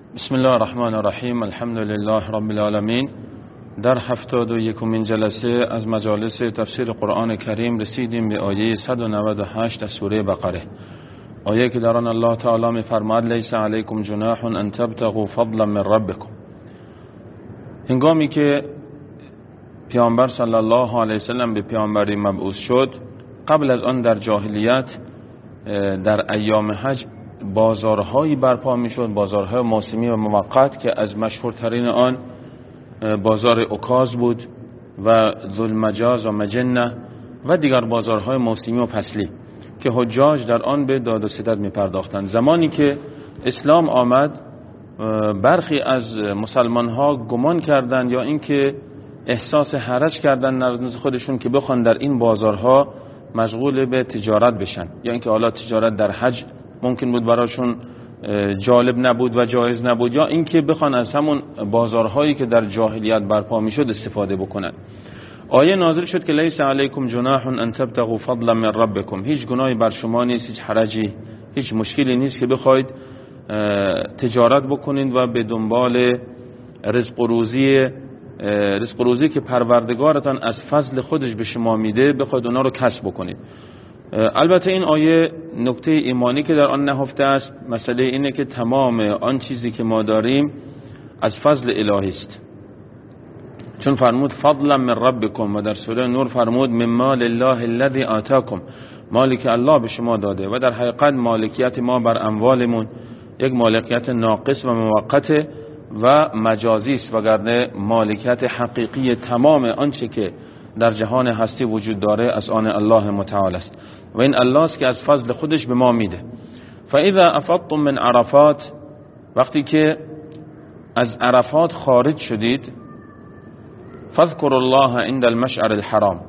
بسم الله الرحمن الرحیم. الحمد لله رب العالمین. در 71مین جلسه از مجالس تفسیر قرآن کریم رسیدیم به آیه 198 از سوره بقره، آیه که در آن الله تعالی می‌فرماید لیس علیکم جناح ان تبتغوا فضلا من ربکم. هنگامی که پیامبر صلی الله علیه و سلم به پیامبری مبعوث شد، قبل از آن در جاهلیت در ایام حج بازارهایی برپا میشد، بازارهای موسمی و موقت که از مشهورترین آن بازار عکاظ بود و ذوالمجاز و مجنه و دیگر بازارهای موسمی و فصلی که حجاج در آن به داد و ستد می پرداختند. زمانی که اسلام آمد، برخی از مسلمان ها گمان کردند یا اینکه احساس حرج کردند نزد خودشون که بخوان در این بازارها مشغول به تجارت بشن، یا اینکه حالا تجارت در حج ممکن بود براشون جالب نبود و جایز نبود، یا اینکه بخوان از همون بازارهایی که در جاهلیت برپا میشد استفاده بکنن. آیه نازل شد که لیس علیکم جناح ان تبتغوا فضلا من ربکم. هیچ گناهی بر شما نیست، هیچ حرجی، هیچ مشکلی نیست که بخواید تجارت بکنید و به دنبال رزق و روزی که پروردگارتان از فضل خودش به شما میده بخواید اونا رو کسب بکنید. البته این آیه نکته ایمانی که در آن نهفته است، مسئله اینه که تمام آن چیزی که ما داریم از فضل الهی است، چون فرمود فضلا من ربکم و در سوره نور فرمود من مال الله الذی آتاکم، مالی که الله به شما داده. و در حقیقت مالکیت ما بر اموالمون یک مالکیت ناقص و موقته و مجازی است، وگرنه مالکیت حقیقی تمام آنچه که در جهان هستی وجود داره از آن الله متعال است و این الله است که از فضل خودش به ما میده. فاذا افضتم من عرفات، وقتی که از عرفات خارج شدید، فاذكروا الله عند المشعر الحرام،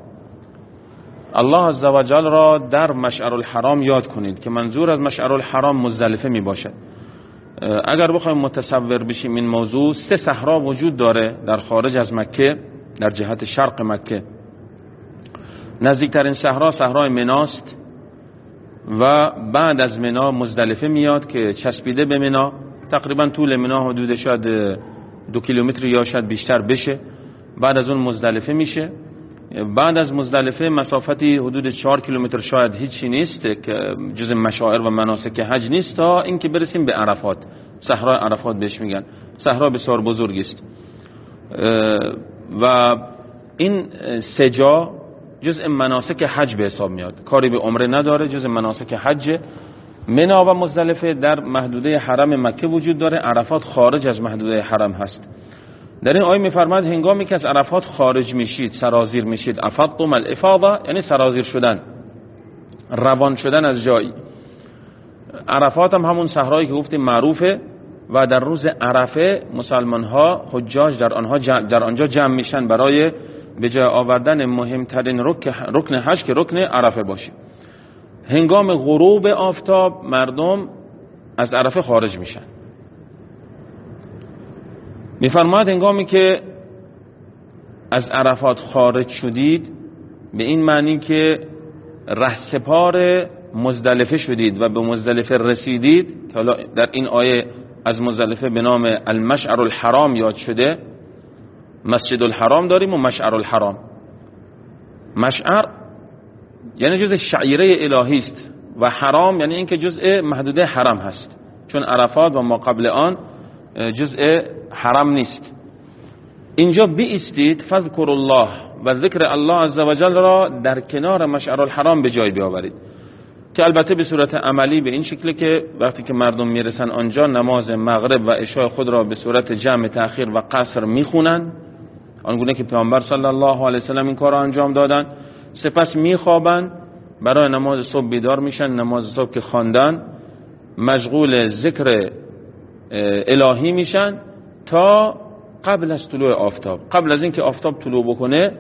الله عزوجل را در مشعر الحرام یاد کنید که منظور از مشعر الحرام مزدلفه می باشد. اگر بخوایم متصور بشیم این موضوع، 3 صحرا وجود داره در خارج از مکه، در جهت شرق مکه. نزدیکترین صحرا صحرای مناست و بعد از منا مزدلفه میاد که چسبیده به منا، تقریبا طول منا حدود شاید 2 کیلومتر یا شاید بیشتر بشه. بعد از اون مزدلفه میشه. بعد از مزدلفه مسافتی حدود 4 کیلومتر شاید هیچی نیست که جز مشاعر و مناسک حج نیست، تا اینکه برسیم به عرفات. صحرای عرفات بهش میگن، صحرا بسیار بزرگی است و این 3 جا جزء مناسک حج به حساب میاد، کاری به عمره نداره، جزء مناسک حج. منا و مزدلفه در محدوده حرم مکه وجود داره، عرفات خارج از محدوده حرم هست. در این آیه میفرماید هنگامی که از عرفات خارج میشید، سرازیر میشید، افضتم الافاضه یعنی سرازیر شدن، روان شدن از جایی. عرفات هم همون صحرایی که گفتیم معروفه و در روز عرفه مسلمان ها حجاج در آنجا جمع میشن برای به جای آوردن مهمترین رکن حج که رکن عرفه باشه. هنگام غروب آفتاب مردم از عرفه خارج میشن. میفرماید هنگامی که از عرفات خارج شدید، به این معنی که رهسپار مزدلفه شدید و به مزدلفه رسیدید، که حالا در این آیه از مزدلفه به نام المشعر الحرام یاد شده. مسجد الحرام داریم و مشعر الحرام. مشعر یعنی جزء شعیره الهی است و حرام یعنی اینکه جزء محدوده حرم هست، چون عرفات و ما قبل آن جزء حرم نیست. اینجا بایستید، فذکروا الله و ذکر الله عزوجل را در کنار مشعر الحرام به جای بیاورید، که البته به صورت عملی به این شکل که وقتی که مردم میرسن آنجا نماز مغرب و عشای خود را به صورت جمع تأخیر و قصر میخونن، آنگونه که پیامبر صلی الله علیه و سلم این کار را انجام دادن. سپس میخوابن، برای نماز صبح بیدار میشن، نماز صبح که خواندن مشغول ذکر الهی میشن تا قبل از طلوع آفتاب. قبل از اینکه آفتاب طلوع بکنه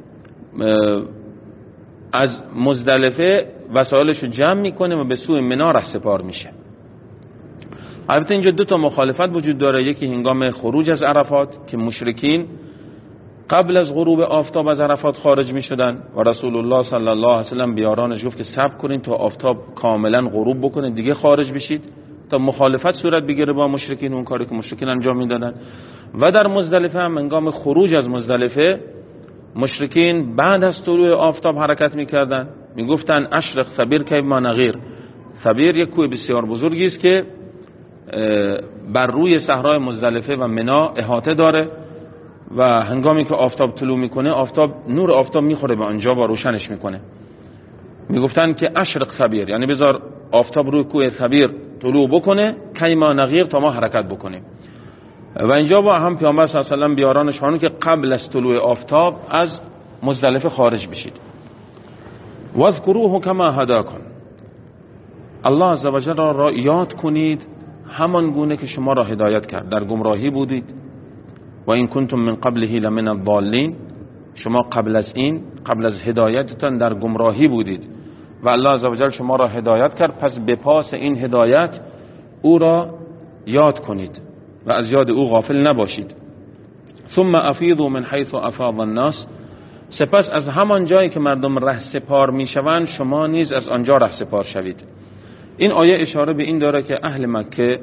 از مزدلفه وسایلشو جمع میکنه و به سوی منا رهسپار میشه. البته اینجا 2 مخالفت وجود داره. یکی هنگام خروج از عرفات که مشرکین قبل از غروب آفتاب از عرفات خارج میشدن و رسول الله صلی الله علیه و سلم بیارانش گفت که صبر کنین تا آفتاب کاملا غروب بکنه دیگه خارج بشید، حتی مخالفت صورت بگیره با مشرکین، اون کاری که مشرکین انجام میدادن. و در مزدلفه هم هنگام خروج از مزدلفه مشرکین بعد از طلوع آفتاب حرکت میکردن، میگفتن اشرق صبیر که ما نغیر. صبیر یک کوه بسیار بزرگی است که بر روی صحرای مزدلفه و منا احاطه داره و هنگامی که آفتاب طلوع میکنه نور آفتاب میخوره به آنجا و روشنش میکنه. میگفتن که اشرق صبیر، یعنی بذار آفتاب روی کوه صبیر طلوع بکنه که ما نغیر، تا ما حرکت بکنیم. و اینجا با هم پیامبر صلی الله علیه و آله بیارانش فرمود که قبل از طلوع آفتاب از مزدلفه خارج بشید. واذکروه کما هداکم، الله عزوجل را یاد کنید همان گونه که شما را هدایت کرد. در گمراهی بودید و این کنتم من قبله لمن الضالین، شما قبل از هدایتتان در گمراهی بودید و الله عزوجل شما را هدایت کرد، پس به پاس این هدایت او را یاد کنید و از یاد او غافل نباشید. ثم افیضوا من حیث افاض الناس، سپس از همان جایی که مردم رهسپار میشوند شما نیز از آنجا رهسپار شوید. این آیه اشاره به این داره که اهل مکه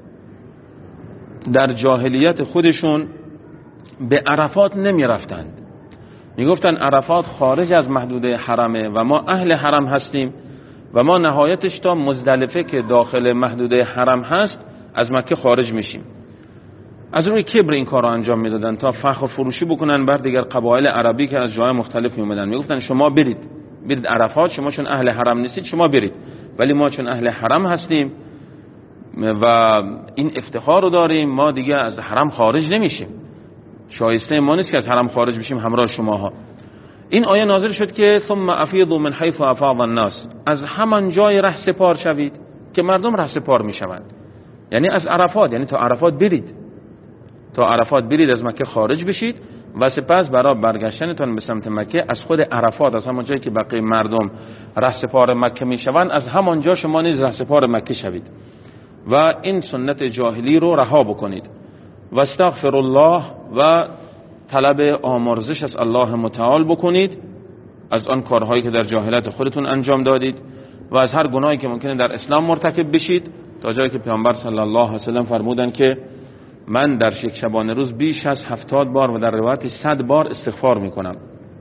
در جاهلیت خودشون به عرفات نمی رفتند. می گفتن عرفات خارج از محدوده حرمه و ما اهل حرم هستیم و ما نهایتش تا مزدلفه که داخل محدوده حرم هست از مکه خارج میشیم. از روی کبر این کار را انجام میدادن تا فخر فروشی بکنن بر دیگر قبایل عربی که از جای مختلف می اومدن. می گفتن شما برید عرفات، شما چون اهل حرم نیستید شما برید، ولی ما چون اهل حرم هستیم و این افتخار رو داریم، ما دیگه از حرم خارج نمیشیم، شایسته ما نیست که از حرم خارج بشیم همراه شماها. این آیه نازل شد که ثم افیضوا من حیث افاض الناس، از همان جای رهسپار شوید که مردم رهسپار میشوند، یعنی از عرفات، یعنی تا عرفات برید از مکه خارج بشید و سپس برای برگشتنتان به سمت مکه از خود عرفات، از همان جایی که بقیه مردم رهسپار مکه میشوند، از همان جا شما نیز رهسپار مکه شوید و این سنت جاهلی رو رها بکنید. و استغفر الله، و طلب آمرزش از الله متعال بکنید از آن کارهایی که در جاهلیت خودتون انجام دادید و از هر گناهی که ممکنه در اسلام مرتکب بشید، تا جایی که پیامبر صلی الله علیه و سلم فرمودن که من در یک شبانه روز بیش از 70 بار و در روایت 100 بار استغفار میکنم.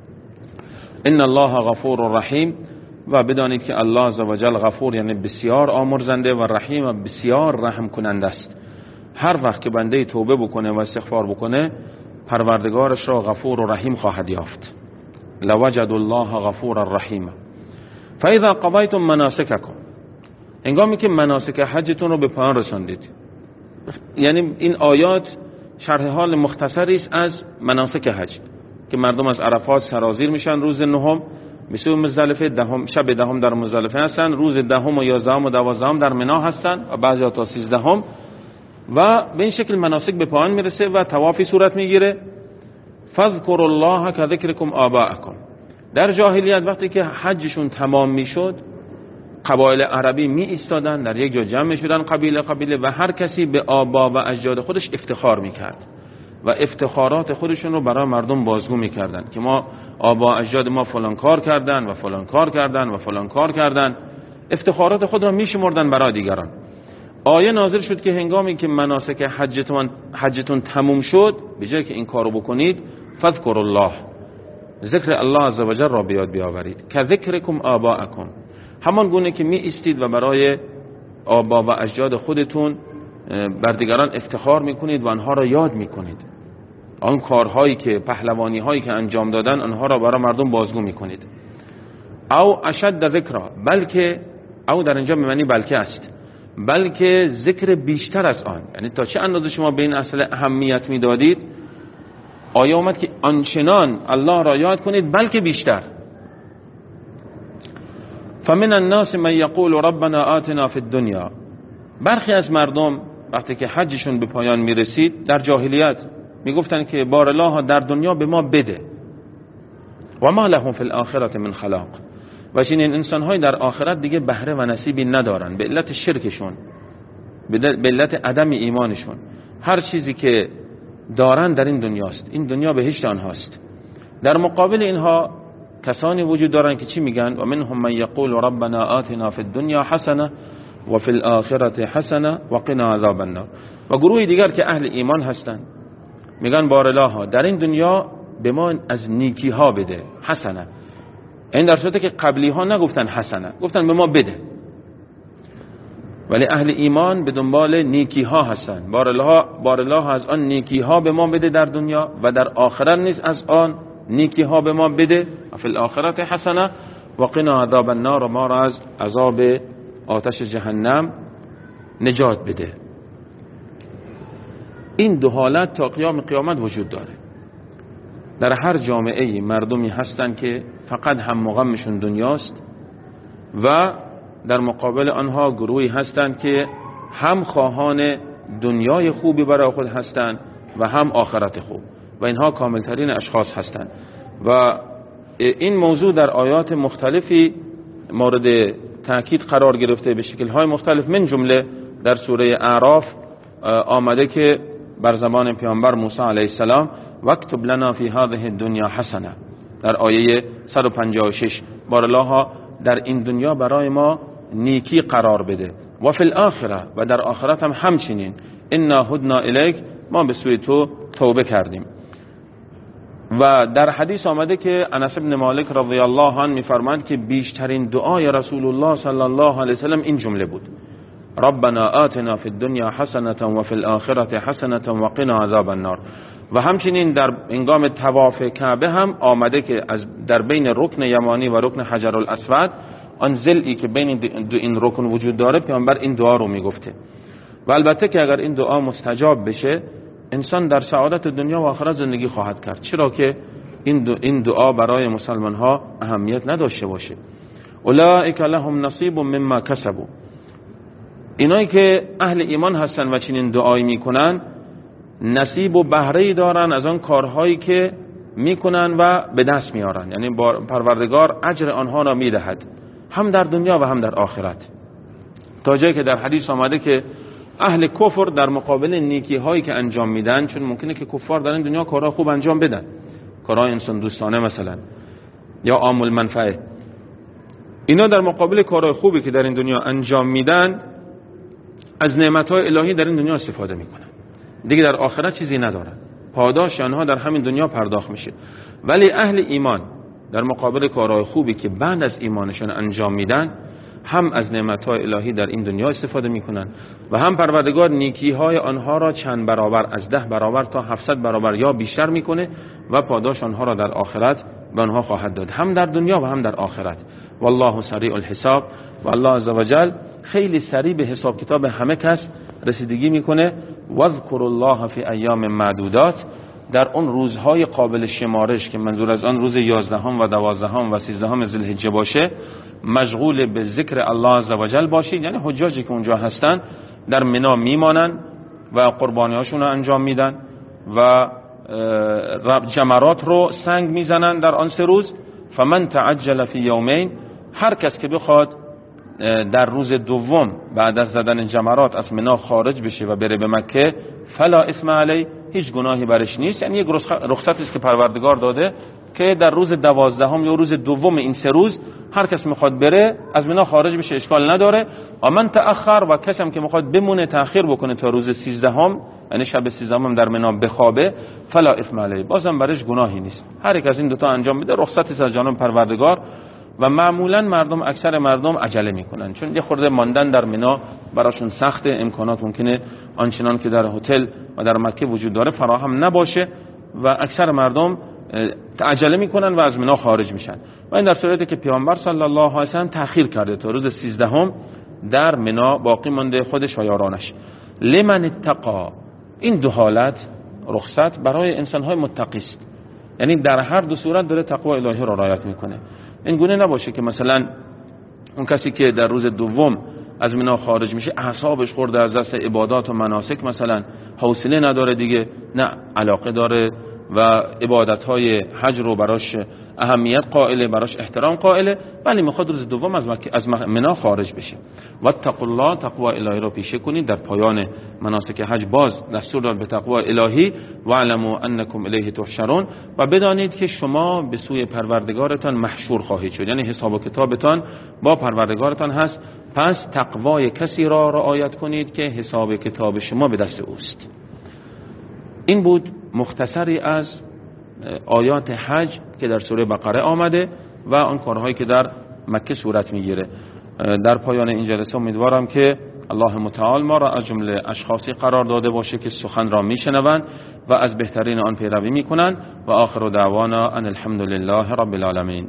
ان الله غفور رحیم، و بدانید که الله عزوجل غفور یعنی بسیار آمرزنده و رحیم و بسیار رحم کننده است. هر وقت که بنده توبه بکنه و استغفار بکنه پروردگارش را غفور و رحیم خواهد یافت. لوجد الله غفور رحیم. فاذا قضیتم مناسککم، هنگامی که مناسک حجتون رو به پایان رساندید، یعنی این آیات شرح حال مختصری است از مناسک حج که مردم از عرفات سرازیر میشن روز نهم به سوی مزدلفه، شب دهم در مزدلفه هستن، روز دهم و 11 و 12 در منا هستن و بعضی تا 13 و به این شکل مناسک به پایان میرسه و طوافی صورت میگیره. فذکروا الله کذکرکم آباءکم، در جاهلیت وقتی که حجشون تمام میشد قبایل عربی می ایستادن در یک جا جمع میشدن، قبیله و هر کسی به آبا و اجداد خودش افتخار میکرد و افتخارات خودشون رو برای مردم بازگو میکردن که ما آبا اجداد ما فلان کار کردن و فلان کار کردن و فلان کار کردن، افتخارات خود را میشمردن برای دیگران. آیه نازل شد که هنگامی که مناسک حجتون تموم شد، به جای که این کارو بکنید فذکروا الله، ذکر الله عزوجل را به یاد بیاورید. که ذکرکم آباءکم، همان گونه که می ایستید و برای آبا و اجداد خودتون بر دیگران افتخار میکنید و آنها را یاد میکنید، آن کارهایی که پهلوانی هایی که انجام دادن آنها را برای مردم بازگو میکنید. او اشد ذکر، بلکه او در اینجا معنی بلکه است، بلکه ذکر بیشتر از آن، یعنی تا چه اندازه شما به این اصل اهمیت میدادید، آیه اومد که آنچنان الله را یاد کنید بلکه بیشتر. فمن الناس من یقول ربنا آتنا فی الدنیا، برخی از مردم وقتی که حجشون به پایان میرسید در جاهلیت میگفتن که بار الله در دنیا به ما بده، و ما لهم فی الاخره من خلاق، و چنین انسان‌های در آخرت دیگه بهره و نصیبی ندارن به علت شرکشون، به علت عدم ایمانشون. هر چیزی که دارن در این دنیاست، این دنیا بهشت آنهاست. در مقابل اینها کسانی وجود دارن که چی میگن؟ و منهم من یقول ربنا آتنا فی الدنیا حسنه و فی الاخره حسنه و قنا عذاب النار. و گروه دیگر که اهل ایمان هستند میگن بارالله در این دنیا به ما از نیکی ها بده، حسنه. این در صورتی که قبلی ها نگفتن حسنه، گفتن به ما بده. ولی اهل ایمان به دنبال نیکی ها هستن. بارالله از آن نیکی ها به ما بده در دنیا و در آخرت نیز از آن نیکی ها به ما بده. فی الاخرت حسنه و قنا عذاب النار، ما را از عذاب آتش جهنم نجات بده. این دو حالت تا قیام قیامت وجود داره. در هر جامعه مردمی هستن که فقط هم غمشون دنیاست و در مقابل آنها گروهی هستند که هم خواهان دنیای خوبی برای خود هستند و هم آخرت خوب، و اینها کاملترین اشخاص هستند. و این موضوع در آیات مختلفی مورد تأکید قرار گرفته به شکل‌های مختلف، من جمله در سوره اعراف آمده که بر زبان پیامبر موسی علیه السلام واکتب لنا فی هذه الدنیا حسنه، در آیه 156 بارالله در این دنیا برای ما نیکی قرار بده، و فی الاخره و در آخرت هم همچنین، انا هدنا الیک، ما به سوی تو توبه کردیم. و در حدیث آمده که انس بن مالک رضی الله عنه میفرماند که بیشترین دعای رسول الله صلی الله علیه وسلم این جمله بود: ربنا آتنا فی الدنیا حسنه و فی الاخره حسنه و قنا عذاب النار. و همچنین در هنگام طواف کعبه هم آمده که در بین رکن یمانی و رکن حجر الاسود، آن ضلعی که بین این رکن وجود داره، پیامبر این دعا رو میگفته. و البته که اگر این دعا مستجاب بشه، انسان در سعادت دنیا و آخرت زندگی خواهد کرد، چرا که این دعا برای مسلمان ها اهمیت نداشته باشه. اولئک لهم نصیب مما کسبوا، اینایی که اهل ایمان هستن و چنین دعایی میکنن نصیب و بهره‌ای دارن از آن کارهایی که میکنن و به دست میارن، یعنی پروردگار اجر آنها را میدهد، هم در دنیا و هم در آخرت. تا جایی که در حدیث آمده که اهل کفر در مقابل نیکی هایی که انجام میدن، چون ممکنه که کفار در این دنیا کارها خوب انجام بدن، کارهای انسان دوستانه مثلا یا عام المنفعه، اینا در مقابل کارهای خوبی که در این دنیا انجام میدن از نعمتهای الهی در این دنیا استفاده میکنن، دیگه در آخرت چیزی ندارن، پاداش آنها در همین دنیا پرداخت میشه. ولی اهل ایمان در مقابل کارهای خوبی که بعد از ایمانشون انجام میدن، هم از نعمتهای الهی در این دنیا استفاده میکنن و هم پروردگار نیکیهای آنها را چند برابر، از 10 برابر تا 700 برابر یا بیشتر میکنه و پاداش آنها را در آخرت به آنها خواهد داد، هم در دنیا و هم در آخرت. والله سریع الحساب، و الله عزوجل خیلی سریع به حساب کتاب همه کس رسیدگی میکنه. واذکروا الله فی ایام معدودات، در اون روزهای قابل شمارش که منظور از آن روز 11 و 12 و 13 ذوالحجه باشه، مشغول به ذکر الله عزوجل باشید. یعنی حجاجی که اونجا هستن در منا میمانن و قربانیاشون رو انجام میدن و جمرات رو سنگ میزنن در آن 3 روز. فمن تعجل فی یومین، هر کس که بخواد در روز دوم بعد از زدن جمرات از منا خارج بشه و بره به مکه، فلا اسم علی، هیچ گناهی برش نیست. یعنی یک رخصتی است که پروردگار داده که در روز 12 یا روز دوم این 3 روز هر کس میخواد بره از منا خارج بشه، اشکال نداره. و من تأخر، و کسی که میخواد بمونه تأخیر بکنه تا روز 13 یعنی شب 13 در منا بخوابه، فلا اسم علی، بازم برش گناهی نیست. هر یک از این دوتا انجام میده، رخصتی است از جانب پروردگار. و معمولا اکثر مردم عجله میکنن، چون یه خورده ماندن در منا براشون سخته، امکانات ممکنه آنچنان که در هتل و در مکه وجود داره فراهم نباشه و اکثر مردم عجله میکنن و از منا خارج میشن. و این در صورتی که پیامبر صلی الله علیه و سلم تأخیر کرده تا روز 13 در منا باقی مونده، خودش و یارانش. لمن اتقا، این دو حالت رخصت برای انسان‌های متقی است، یعنی در هر دو صورت داره تقوا الهی را رعایت میکنه. این گونه نباشه که مثلا اون کسی که در روز دوم از منا خارج میشه اعصابش خورده از دست عبادات و مناسک، مثلا حوصله نداره دیگه، نه علاقه داره و عبادت‌های حج رو براش اهمیت قائله، براش احترام قائله، ولی میخواد روز دوم از منا خارج بشه. واتقوا الله، تقوا الهی رو پیشه کنید. در پایان مناسک حج باز دستور داد به تقوا الهی، واعلموا انکم الیه تحشرون، و بدانید که شما به سوی پروردگارتان محشور خواهید شد، یعنی حساب و کتابتان با پروردگارتان هست پس تقوای کسی را رعایت کنید که حساب کتاب شما به دست اوست. این بود مختصری از آیات حج که در سوره بقره آمده و آن کارهایی که در مکه صورت میگیره. در پایان این جلسه امیدوارم که الله متعال ما را از جمله اشخاصی قرار داده باشه که سخن را میشنوند و از بهترین آن پیروی میکنند و آخر دعوانا ان الحمد لله رب العالمین.